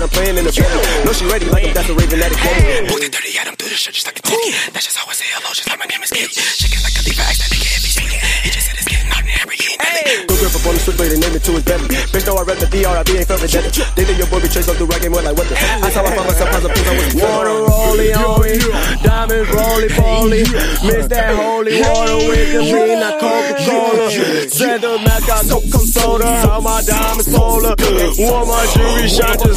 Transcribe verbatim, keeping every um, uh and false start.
playing in the bedroom. No, she ready like I'm that's a raven at a game. Book that thirty, yeah, I'm through the shirt just like a titty. That's just how I say hello, just like my name is Kitty. Shaking like a leaf, I asked that nigga if he's sweet. He just said it's getting hot in here, he ain't nothing. Good grip up on the switchblade and name it to his belly. Bitch, know I rep the D R I B, ain't felt vendetta. They think your boy be traced up through rap game, more like what the? That's how I find myself, cause I think I was water rolling on me. Diamonds rolling, rolling. Miss that holy water with the lean, not Coca-Cola. Said the mask got Coca-Cola. How my diamonds solar. Wore my jewelry shot just